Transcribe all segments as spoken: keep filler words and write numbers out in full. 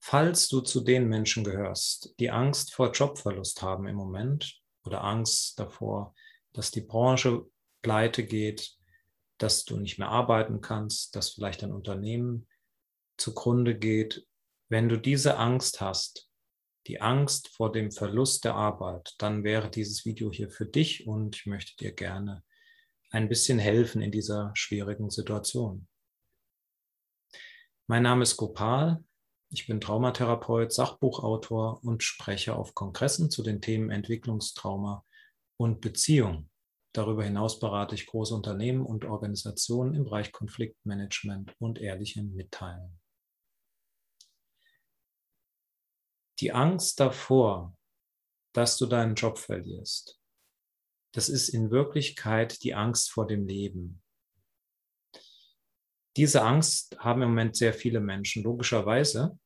Falls du zu den Menschen gehörst, die Angst vor Jobverlust haben im Moment oder Angst davor, dass die Branche pleite geht, dass du nicht mehr arbeiten kannst, dass vielleicht dein Unternehmen zugrunde geht, wenn du diese Angst hast, die Angst vor dem Verlust der Arbeit, dann wäre dieses Video hier für dich und ich möchte dir gerne ein bisschen helfen in dieser schwierigen Situation. Mein Name ist Gopal. Ich bin Traumatherapeut, Sachbuchautor und spreche auf Kongressen zu den Themen Entwicklungstrauma und Beziehung. Darüber hinaus berate ich große Unternehmen und Organisationen im Bereich Konfliktmanagement und ehrlichem Mitteilen. Die Angst davor, dass du deinen Job verlierst, das ist in Wirklichkeit die Angst vor dem Leben. Diese Angst haben im Moment sehr viele Menschen, logischerweise.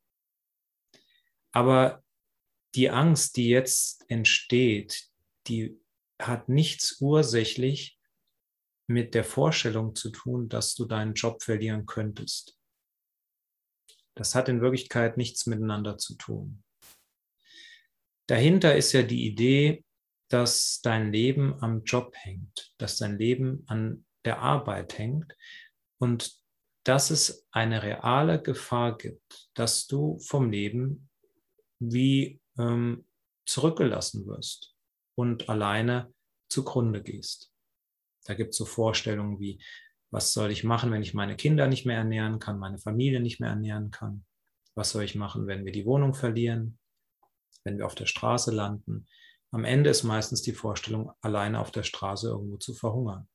Aber die Angst, die jetzt entsteht, die hat nichts ursächlich mit der Vorstellung zu tun, dass du deinen Job verlieren könntest. Das hat in Wirklichkeit nichts miteinander zu tun. Dahinter ist ja die Idee, dass dein Leben am Job hängt, dass dein Leben an der Arbeit hängt und dass es eine reale Gefahr gibt, dass du vom Leben wie ähm, zurückgelassen wirst und alleine zugrunde gehst. Da gibt es so Vorstellungen wie, was soll ich machen, wenn ich meine Kinder nicht mehr ernähren kann, meine Familie nicht mehr ernähren kann? Was soll ich machen, wenn wir die Wohnung verlieren, wenn wir auf der Straße landen? Am Ende ist meistens die Vorstellung, alleine auf der Straße irgendwo zu verhungern.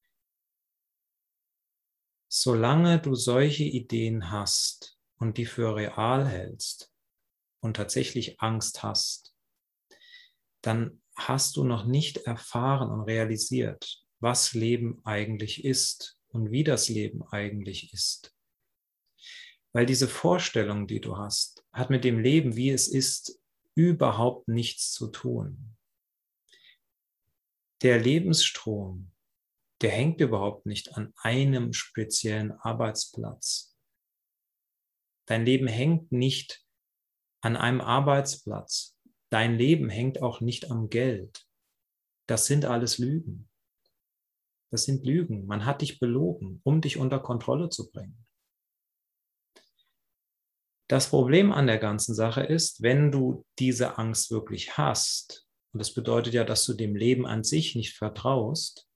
Solange du solche Ideen hast und die für real hältst und tatsächlich Angst hast, dann hast du noch nicht erfahren und realisiert, was Leben eigentlich ist und wie das Leben eigentlich ist. Weil diese Vorstellung, die du hast, hat mit dem Leben, wie es ist, überhaupt nichts zu tun. Der Lebensstrom, der hängt überhaupt nicht an einem speziellen Arbeitsplatz. Dein Leben hängt nicht an einem Arbeitsplatz. Dein Leben hängt auch nicht am Geld. Das sind alles Lügen. Das sind Lügen. Man hat dich belogen, um dich unter Kontrolle zu bringen. Das Problem an der ganzen Sache ist, wenn du diese Angst wirklich hast, und das bedeutet ja, dass du dem Leben an sich nicht vertraust,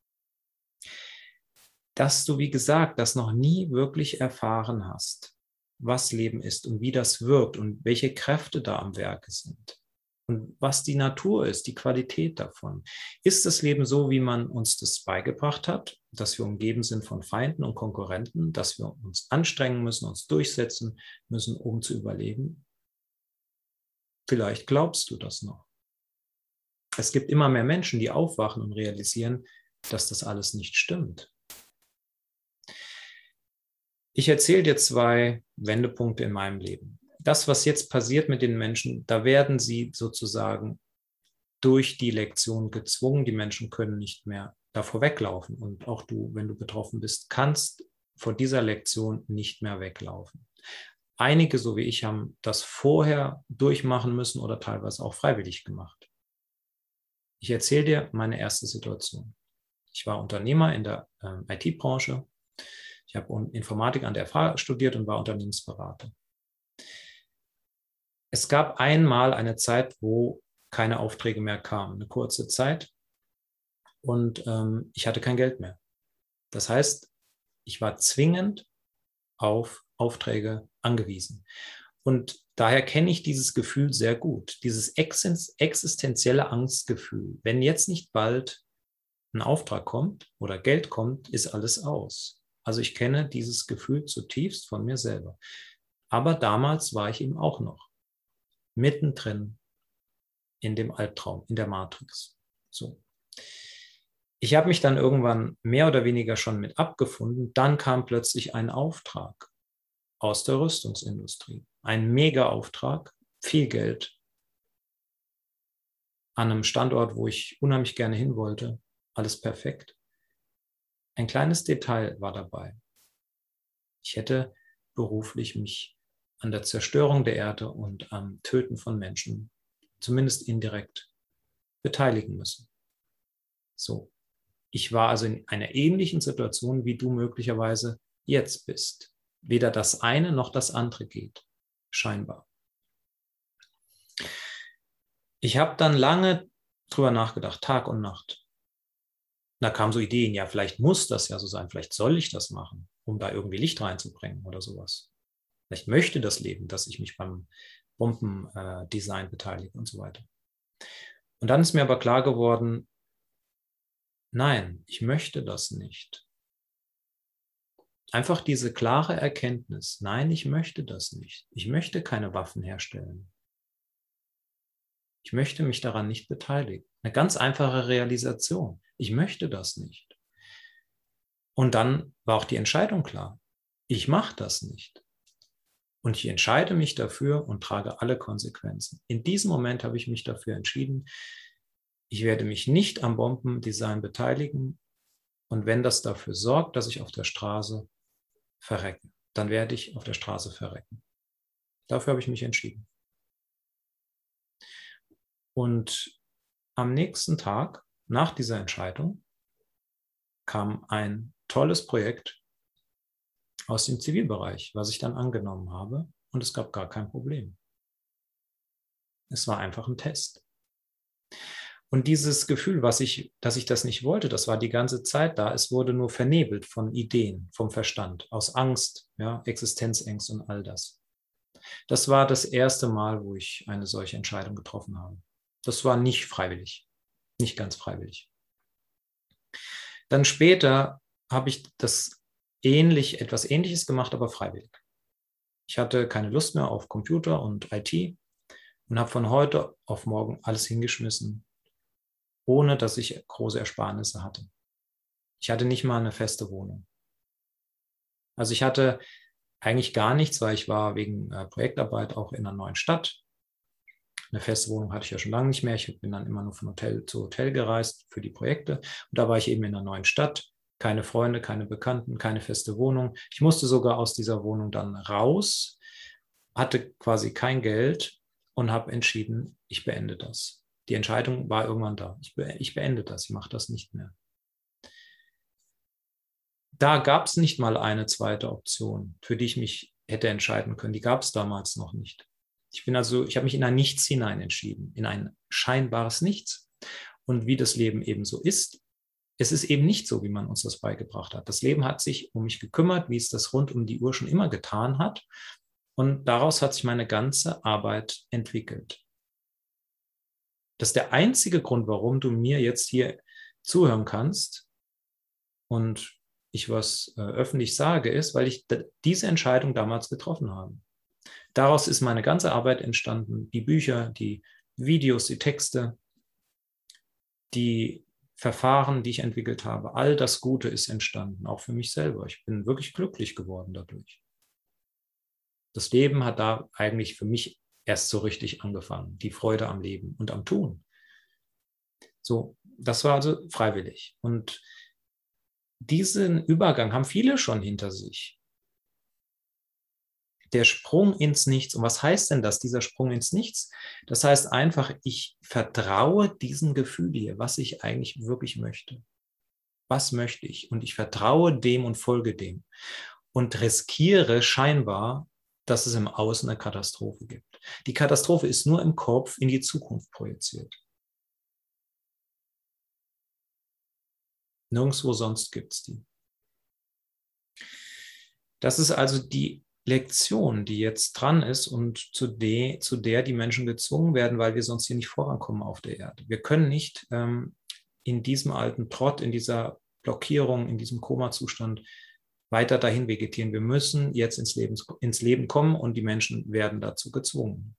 dass du, wie gesagt, das noch nie wirklich erfahren hast, was Leben ist und wie das wirkt und welche Kräfte da am Werke sind. Und was die Natur ist, die Qualität davon. Ist das Leben so, wie man uns das beigebracht hat, dass wir umgeben sind von Feinden und Konkurrenten, dass wir uns anstrengen müssen, uns durchsetzen müssen, um zu überleben? Vielleicht glaubst du das noch. Es gibt immer mehr Menschen, die aufwachen und realisieren, dass das alles nicht stimmt. Ich erzähle dir zwei Wendepunkte in meinem Leben. Das, was jetzt passiert mit den Menschen, da werden sie sozusagen durch die Lektion gezwungen. Die Menschen können nicht mehr davor weglaufen. Und auch du, wenn du betroffen bist, kannst vor dieser Lektion nicht mehr weglaufen. Einige, so wie ich, haben das vorher durchmachen müssen oder teilweise auch freiwillig gemacht. Ich erzähle dir meine erste Situation. Ich war Unternehmer in der äh, I T-Branche. Ich habe Informatik an der F H studiert und war Unternehmensberater. Es gab einmal eine Zeit, wo keine Aufträge mehr kamen, eine kurze Zeit. Und ähm, ich hatte kein Geld mehr. Das heißt, ich war zwingend auf Aufträge angewiesen. Und daher kenne ich dieses Gefühl sehr gut, dieses existenzielle Angstgefühl. Wenn jetzt nicht bald ein Auftrag kommt oder Geld kommt, ist alles aus. Also ich kenne dieses Gefühl zutiefst von mir selber. Aber damals war ich eben auch noch mittendrin in dem Albtraum, in der Matrix. So. Ich habe mich dann irgendwann mehr oder weniger schon mit abgefunden. Dann kam plötzlich ein Auftrag aus der Rüstungsindustrie. Ein Mega-Auftrag, viel Geld, an einem Standort, wo ich unheimlich gerne hin wollte. Alles perfekt. Ein kleines Detail war dabei. Ich hätte beruflich mich an der Zerstörung der Erde und am Töten von Menschen, zumindest indirekt, beteiligen müssen. So. Ich war also in einer ähnlichen Situation, wie du möglicherweise jetzt bist. Weder das eine noch das andere geht, scheinbar. Ich habe dann lange drüber nachgedacht, Tag und Nacht. Da kamen so Ideen, ja, vielleicht muss das ja so sein, vielleicht soll ich das machen, um da irgendwie Licht reinzubringen oder sowas. Vielleicht möchte das Leben, dass ich mich beim Bombendesign beteilige und so weiter. Und dann ist mir aber klar geworden, nein, ich möchte das nicht. Einfach diese klare Erkenntnis, nein, ich möchte das nicht. Ich möchte keine Waffen herstellen. Ich möchte mich daran nicht beteiligen. Eine ganz einfache Realisation. Ich möchte das nicht. Und dann war auch die Entscheidung klar. Ich mache das nicht. Und ich entscheide mich dafür und trage alle Konsequenzen. In diesem Moment habe ich mich dafür entschieden, ich werde mich nicht am Bombendesign beteiligen. Und wenn das dafür sorgt, dass ich auf der Straße verrecke, dann werde ich auf der Straße verrecken. Dafür habe ich mich entschieden. Und am nächsten Tag, nach dieser Entscheidung, kam ein tolles Projekt aus dem Zivilbereich, was ich dann angenommen habe. Und es gab gar kein Problem. Es war einfach ein Test. Und dieses Gefühl, was ich, dass ich das nicht wollte, das war die ganze Zeit da. Es wurde nur vernebelt von Ideen, vom Verstand, aus Angst, ja, Existenzängste und all das. Das war das erste Mal, wo ich eine solche Entscheidung getroffen habe. Das war nicht freiwillig, nicht ganz freiwillig. Dann später habe ich das ähnlich, etwas Ähnliches gemacht, aber freiwillig. Ich hatte keine Lust mehr auf Computer und I T und habe von heute auf morgen alles hingeschmissen, ohne dass ich große Ersparnisse hatte. Ich hatte nicht mal eine feste Wohnung. Also ich hatte eigentlich gar nichts, weil ich war wegen äh, Projektarbeit auch in einer neuen Stadt. Eine feste Wohnung hatte ich ja schon lange nicht mehr. Ich bin dann immer nur von Hotel zu Hotel gereist für die Projekte. Und da war ich eben in einer neuen Stadt. Keine Freunde, keine Bekannten, keine feste Wohnung. Ich musste sogar aus dieser Wohnung dann raus, hatte quasi kein Geld und habe entschieden, ich beende das. Die Entscheidung war irgendwann da. Ich, be ich beende das, ich mache das nicht mehr. Da gab es nicht mal eine zweite Option, für die ich mich hätte entscheiden können. Die gab es damals noch nicht. Ich bin also, ich habe mich in ein Nichts hinein entschieden, in ein scheinbares Nichts. Und wie das Leben eben so ist, es ist eben nicht so, wie man uns das beigebracht hat. Das Leben hat sich um mich gekümmert, wie es das rund um die Uhr schon immer getan hat. Und daraus hat sich meine ganze Arbeit entwickelt. Das ist der einzige Grund, warum du mir jetzt hier zuhören kannst und ich was äh, öffentlich sage, ist, weil ich diese Entscheidung damals getroffen habe. Daraus ist meine ganze Arbeit entstanden, die Bücher, die Videos, die Texte, die Verfahren, die ich entwickelt habe. All das Gute ist entstanden, auch für mich selber. Ich bin wirklich glücklich geworden dadurch. Das Leben hat da eigentlich für mich erst so richtig angefangen, die Freude am Leben und am Tun. So, das war also freiwillig. Und diesen Übergang haben viele schon hinter sich. Der Sprung ins Nichts. Und was heißt denn das, dieser Sprung ins Nichts? Das heißt einfach, ich vertraue diesem Gefühl hier, was ich eigentlich wirklich möchte. Was möchte ich? Und ich vertraue dem und folge dem. Und riskiere scheinbar, dass es im Außen eine Katastrophe gibt. Die Katastrophe ist nur im Kopf in die Zukunft projiziert. Nirgendwo sonst gibt es die. Das ist also die Lektion, die jetzt dran ist und zu, de, zu der die Menschen gezwungen werden, weil wir sonst hier nicht vorankommen auf der Erde. Wir können nicht ähm, in diesem alten Trott, in dieser Blockierung, in diesem Koma-Zustand weiter dahin vegetieren. Wir müssen jetzt ins Leben, ins Leben kommen und die Menschen werden dazu gezwungen.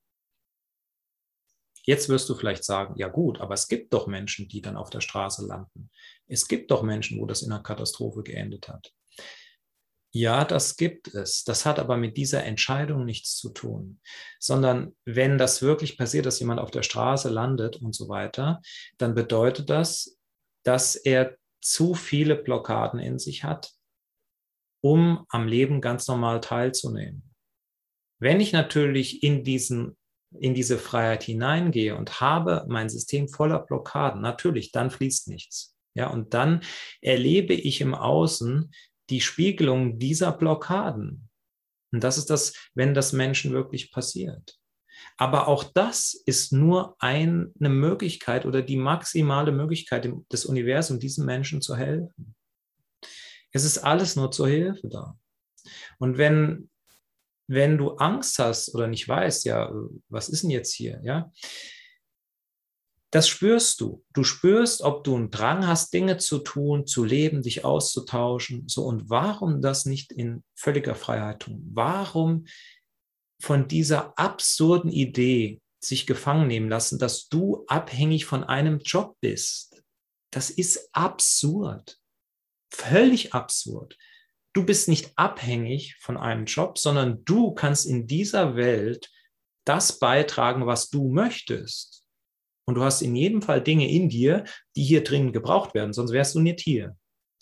Jetzt wirst du vielleicht sagen, ja gut, aber es gibt doch Menschen, die dann auf der Straße landen. Es gibt doch Menschen, wo das in einer Katastrophe geendet hat. Ja, das gibt es. Das hat aber mit dieser Entscheidung nichts zu tun, sondern wenn das wirklich passiert, dass jemand auf der Straße landet und so weiter, dann bedeutet das, dass er zu viele Blockaden in sich hat, um am Leben ganz normal teilzunehmen. Wenn ich natürlich in diesen, in diese Freiheit hineingehe und habe mein System voller Blockaden, natürlich, dann fließt nichts. Ja, und dann erlebe ich im Außen die Spiegelung dieser Blockaden. Und das ist das, wenn das Menschen wirklich passiert. Aber auch das ist nur eine Möglichkeit oder die maximale Möglichkeit des Universums, diesen Menschen zu helfen. Es ist alles nur zur Hilfe da. Und wenn, wenn du Angst hast oder nicht weißt, ja, was ist denn jetzt hier, ja, das spürst du. Du spürst, ob du einen Drang hast, Dinge zu tun, zu leben, dich auszutauschen. So, und warum das nicht in völliger Freiheit tun? Warum von dieser absurden Idee sich gefangen nehmen lassen, dass du abhängig von einem Job bist? Das ist absurd. Völlig absurd. Du bist nicht abhängig von einem Job, sondern du kannst in dieser Welt das beitragen, was du möchtest. Und du hast in jedem Fall Dinge in dir, die hier dringend gebraucht werden, sonst wärst du nicht hier.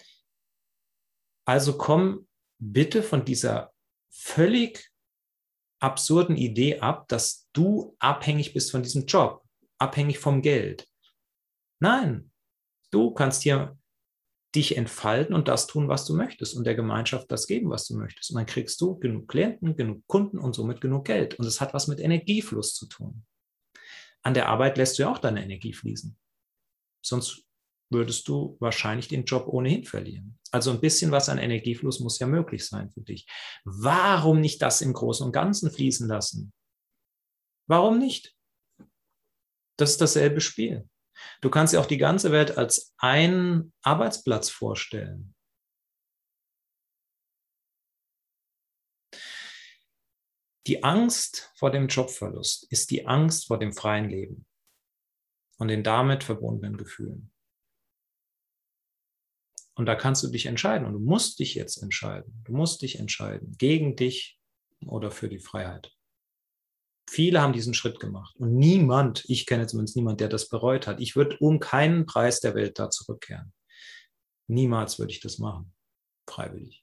Also komm bitte von dieser völlig absurden Idee ab, dass du abhängig bist von diesem Job, abhängig vom Geld. Nein, du kannst hier dich entfalten und das tun, was du möchtest und der Gemeinschaft das geben, was du möchtest. Und dann kriegst du genug Klienten, genug Kunden und somit genug Geld. Und es hat was mit Energiefluss zu tun. An der Arbeit lässt du ja auch deine Energie fließen. Sonst würdest du wahrscheinlich den Job ohnehin verlieren. Also ein bisschen was an Energiefluss muss ja möglich sein für dich. Warum nicht das im Großen und Ganzen fließen lassen? Warum nicht? Das ist dasselbe Spiel. Du kannst dir auch die ganze Welt als einen Arbeitsplatz vorstellen. Die Angst vor dem Jobverlust ist die Angst vor dem freien Leben und den damit verbundenen Gefühlen. Und da kannst du dich entscheiden und du musst dich jetzt entscheiden. Du musst dich entscheiden, gegen dich oder für die Freiheit. Viele haben diesen Schritt gemacht und niemand, ich kenne zumindest niemanden, der das bereut hat. Ich würde um keinen Preis der Welt da zurückkehren. Niemals würde ich das machen, freiwillig.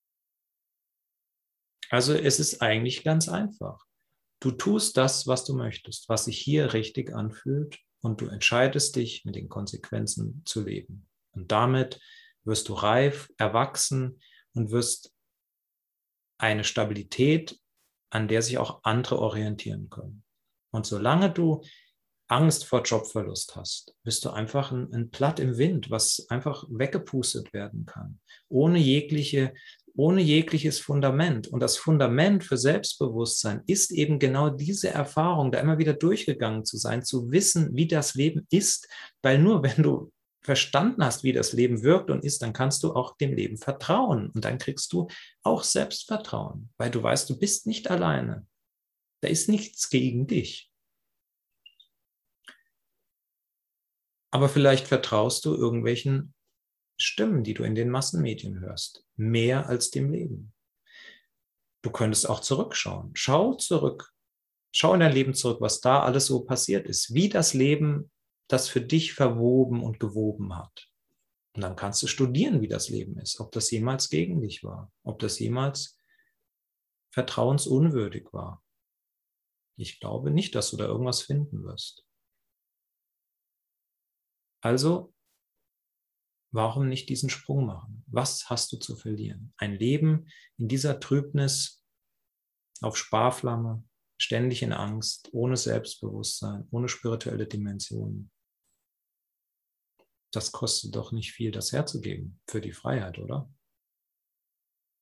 Also es ist eigentlich ganz einfach. Du tust das, was du möchtest, was sich hier richtig anfühlt und du entscheidest dich, mit den Konsequenzen zu leben. Und damit wirst du reif, erwachsen und wirst eine Stabilität, an der sich auch andere orientieren können. Und solange du Angst vor Jobverlust hast, bist du einfach ein, ein Blatt im Wind, was einfach weggepustet werden kann, ohne jegliche, ohne jegliches Fundament. Und das Fundament für Selbstbewusstsein ist eben genau diese Erfahrung, da immer wieder durchgegangen zu sein, zu wissen, wie das Leben ist, weil nur wenn du verstanden hast, wie das Leben wirkt und ist, dann kannst du auch dem Leben vertrauen und dann kriegst du auch Selbstvertrauen, weil du weißt, du bist nicht alleine. Da ist nichts gegen dich. Aber vielleicht vertraust du irgendwelchen Stimmen, die du in den Massenmedien hörst, mehr als dem Leben. Du könntest auch zurückschauen. Schau zurück. Schau in dein Leben zurück, was da alles so passiert ist, wie das Leben das für dich verwoben und gewoben hat. Und dann kannst du studieren, wie das Leben ist, ob das jemals gegen dich war, ob das jemals vertrauensunwürdig war. Ich glaube nicht, dass du da irgendwas finden wirst. Also, warum nicht diesen Sprung machen? Was hast du zu verlieren? Ein Leben in dieser Trübnis, auf Sparflamme, ständig in Angst, ohne Selbstbewusstsein, ohne spirituelle Dimensionen. Das kostet doch nicht viel, das herzugeben für die Freiheit, oder?